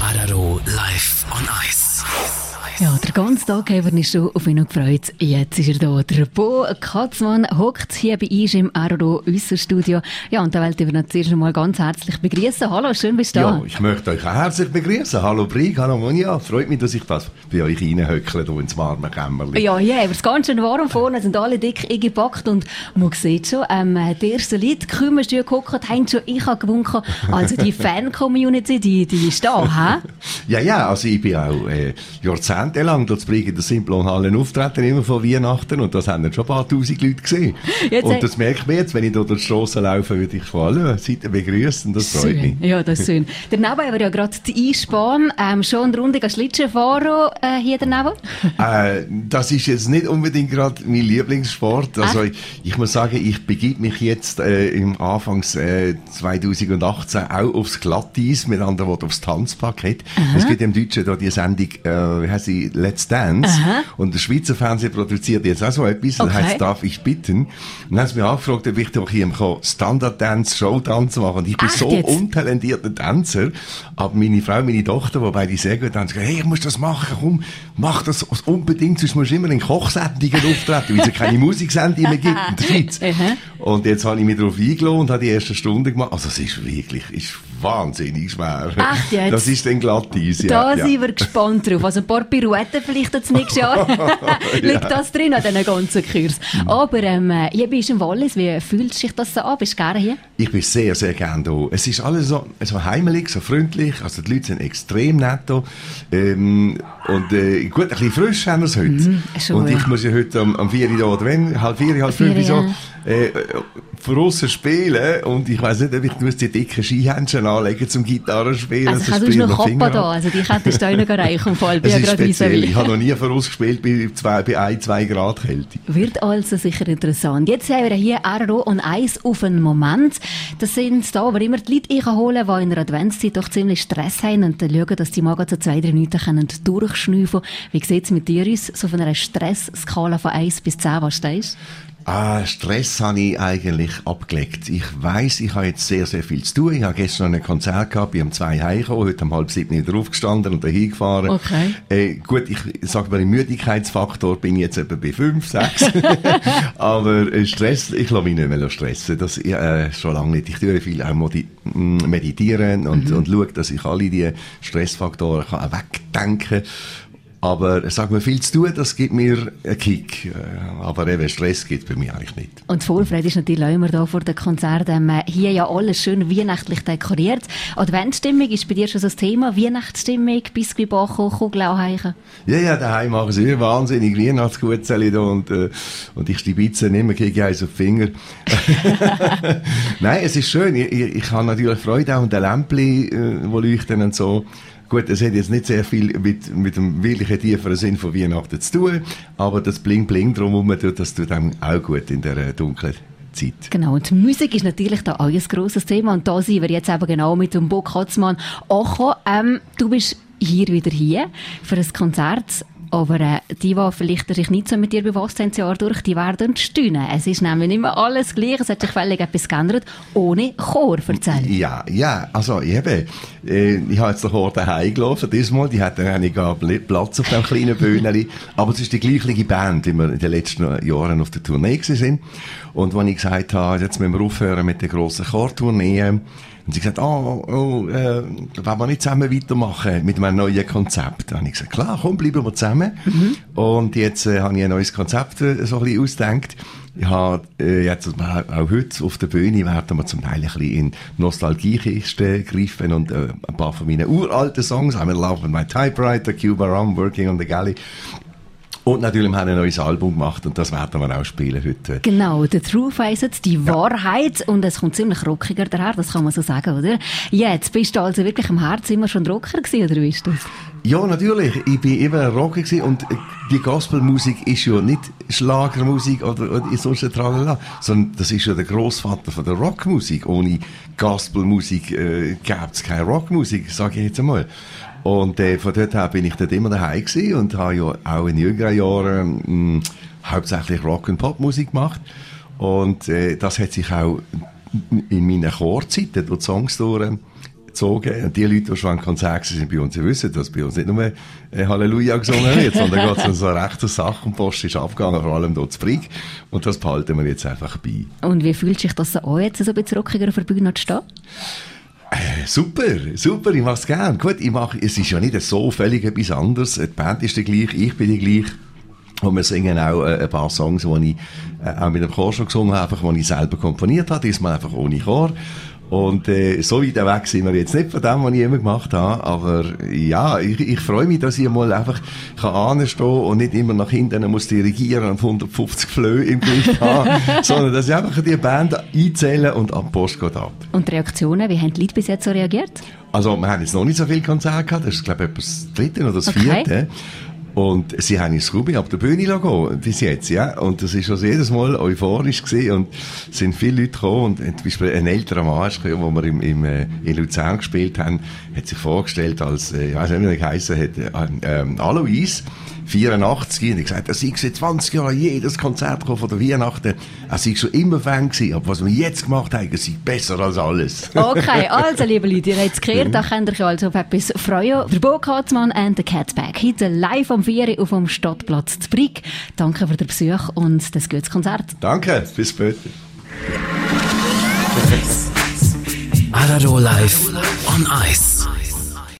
Araro live on ice. Ja, der ganze Tag haben wir uns schon auf ihn gefreut. Jetzt ist er da. Der Bo Katzmann hockt hier bei uns im Araro Studio. Ja, und da wollte ich ihn zuerst einmal ganz herzlich begrüßen. Hallo, schön bist du da. Ja, ich möchte euch auch herzlich begrüßen. Hallo Brig, hallo Monja. Freut mich, dass ich das bei euch reinhöckle, hier ins warme Kämmerchen. Ja, aber es ist ganz schön warm vorne, sind alle dick eingepackt und man sieht schon, die ersten Leute kommen schon geguckt, haben schon ich habe gewunken. Also die Fan-Community, die ist da, hä? Ja, also ich bin auch jahrzehntelang dort Brig in der Simplon-Halle auftreten, immer vor Weihnachten, und das haben dann schon ein paar tausend Leute gesehen. Und das merkt man jetzt, wenn ich durch die Strasse laufe, würde ich vor allem Seiten begrüßen, das freut mich. Ja, das ist schön. Daneben haben wir ja gerade die Eisbahn, schon rundiger Schlittschuhfahren hier daneben. Das ist jetzt nicht unbedingt gerade mein Lieblingssport. Also ich muss sagen, ich begebe mich jetzt im Anfangs 2018 auch aufs Glatteis, mit anderen Worten aufs Tanzparkett. Es gibt im Deutschen da die Sendung, wie heisst sie, Let's Dance. Und der Schweizer Fernsehen produziert jetzt auch so etwas, das heisst «Darf ich bitten?». Und dann haben sie mich angefragt, ob ich doch hier Standard-Dance, Showtanz machen. Und ich bin so untalentierter Tänzer, aber meine Frau, meine Tochter, die beide sehr gut tanzen, hey, ich muss das machen, komm, mach das unbedingt, sonst musst du immer in Kochsendungen auftreten, weil es keine Musiksendung mehr gibt in der Schweiz. Und jetzt habe ich mich darauf eingeladen und habe die erste Stunde gemacht. Also es ist wirklich, wahnsinnig schwer. Echt jetzt? Das ist dann Glatteis, ja. Da sind wir gespannt drauf. Also ein paar Pirouetten vielleicht das nächste Jahr. Liegt das drin an diesen ganzen Kurs. Aber hier bist du im Wallis. Wie fühlt sich das so an? Bist du gerne hier? Ich bin sehr, sehr gerne hier. Es ist alles so heimelig, so freundlich. Also die Leute sind extrem nett hier. Und gut, ein bisschen frisch haben wir es heute. Und ich muss ja heute am 4 Uhr oder wenn, halb 5 so, draussen spielen. Und ich weiss nicht, ob ich die dicken Skihändchen anlegen zum Gitarrespielen. Also hast du noch Koppa da? Also die könntest du auch noch erreichen im Fall. Es ist speziell. Ich habe noch nie vorausgespielt bei 1-2 Grad Kälte. Wird also sicher interessant. Jetzt haben wir hier Araro und Eis auf einen Moment. Das sind da, wo immer die Leute einholen, die in der Adventszeit doch ziemlich Stress haben und dann schauen, dass die Magen so 2-3 Minuten durchschnüffeln können. Wie sieht es mit dir aus? So von einer Stressskala von 1 bis 10, was stehst du? Stress habe ich eigentlich abgelegt. Ich weiss, ich habe jetzt sehr, sehr viel zu tun. Ich habe gestern ein Konzert gehabt, bin um 2 heimgekommen, heute um 6:30 wieder aufgestanden und dahin gefahren. Okay. Gut, ich sage mal, im Müdigkeitsfaktor bin ich jetzt etwa bei 5, 6. Aber Stress, ich lasse mich nicht mehr stressen. Das schon lange nicht. Ich tue viel auch meditieren und schaue, dass ich alle die Stressfaktoren kann wegdenken kann. Aber sag mir, viel zu tun, das gibt mir einen Kick. Aber eben Stress gibt es bei mir eigentlich nicht. Und die Vorfreude ist natürlich auch immer da vor den Konzerten. Hier ja alles schön weihnachtlich dekoriert. Adventsstimmung ist bei dir schon so das Thema. Weihnachtsstimmung, Biskuitbacken, Kugeln anheichen? Ja, daheim machen sie wahnsinnig Weihnachtsgutzeli da und ich stibitze immer gegen eins auf die Finger. Nein, es ist schön. Ich habe natürlich Freude auch an den Lämpchen, die leuchten und so. Gut, es hat jetzt nicht sehr viel mit dem wirklichen tieferen Sinn von Weihnachten zu tun, aber das Bling-Bling drumherum, das tut einem auch gut in der dunklen Zeit. Genau, und die Musik ist natürlich da auch ein grosses Thema und da sind wir jetzt eben genau mit dem Bo Katzmann angekommen. Du bist wieder hier für ein Konzert. Aber die vielleicht sich nicht so mit dir befasst haben, das Jahr durch, die werden staunen. Es ist nämlich nicht mehr alles gleich. Es hat sich völlig etwas geändert. Ohne Chor, erzählen. Ja, also eben, ich habe jetzt den Chor daheim gelassen, diesmal. Die hatten eigentlich gar Platz auf dem kleinen Bühneli. Aber es ist die gleiche Band, die wir in den letzten Jahren auf der Tournee waren. Und als ich gesagt habe, jetzt müssen wir aufhören mit der grossen Chortournee, und sie gesagt, wollen wir nicht zusammen weitermachen mit einem neuen Konzept? Dann habe ich gesagt, klar, komm, bleiben wir zusammen. Und jetzt habe ich ein neues Konzept so ein bisschen ausgedacht. Ich habe jetzt auch heute auf der Bühne werden wir zum Teil ein bisschen in Nostalgiekisten greifen und ein paar von meinen uralten Songs, I'm in love with my typewriter, Cuba Rum, Working on the Galley. Und natürlich haben wir ein neues Album gemacht und das werden wir auch spielen heute. Genau, «The Truth» heisst die Wahrheit und es kommt ziemlich rockiger daher, das kann man so sagen, oder? Jetzt bist du also wirklich im Herzen immer schon Rocker gewesen, oder wie ist das? Ja, natürlich. Ich bin immer ein Rocker gewesen und die Gospelmusik ist ja nicht Schlagermusik oder sonst ein Tralala, sondern das ist ja der Grossvater von der Rockmusik. Ohne Gospelmusik gäbe es keine Rockmusik, sage ich jetzt einmal. Und von dort her bin ich dort immer daheim gewesen und habe ja auch in jüngeren Jahren hauptsächlich Rock- und Popmusik gemacht. Und das hat sich auch in meinen Chorzeiten durch die Songs gezogen. Und die Leute, die schon an Konzert sind bei uns, die wissen, dass bei uns nicht nur Halleluja gesungen wird, sondern geht es um so eine rechte Sache und Post ist abgegangen, vor allem dort zu Brig. Und das behalten wir jetzt einfach bei. Und wie fühlt sich das an, jetzt so ein bisschen rockiger auf der Bühne zu stehen? Super, ich mache es gerne. Gut, es ist ja nicht so völlig etwas anderes. Die Band ist die gleiche, ich bin die gleiche. Und wir singen auch ein paar Songs, die ich auch mit dem Chor schon gesungen habe, die ich selber komponiert habe, diesmal einfach ohne Chor. Und so weit weg sind wir jetzt nicht von dem, was ich immer gemacht habe. Aber ja, ich freue mich, dass ich mal einfach anstehen kann und nicht immer nach hinten muss dirigieren und 150 Flöhe im Griff haben, sondern dass ich einfach die Band einzähle und ab Post geht ab. Und die Reaktionen, wie haben die Leute bis jetzt so reagiert? Also wir haben jetzt noch nicht so viele Konzerte gehabt, das ist glaube ich etwa das 3. oder das 4. Und sie haben ins Ruby auf der Bühne gehen, bis jetzt, ja. Und das ist also jedes Mal euphorisch gewesen. Und es sind viele Leute gekommen. Und zum Beispiel ein älterer Mann ist gekommen, wo wir in Luzern gespielt haben, hat sich vorgestellt als, ich weiss nicht, wie er geheissen hat, Alois, 84. Und ich gesagt, er sei seit 20 Jahren jedes Konzert gekommen von der Weihnachten. Er sei schon immer Fan gewesen. Aber was wir jetzt gemacht haben, sei besser als alles. Okay, also, liebe Leute, ihr habt es gehört, da könnt ihr euch also auf etwas freuen. Der Bo Katzmann and the Catback. Heute live am 4 auf dem Stadtplatz zu Brig. Danke für den Besuch und das gutes Konzert. Danke, bis später. Arado live on ice.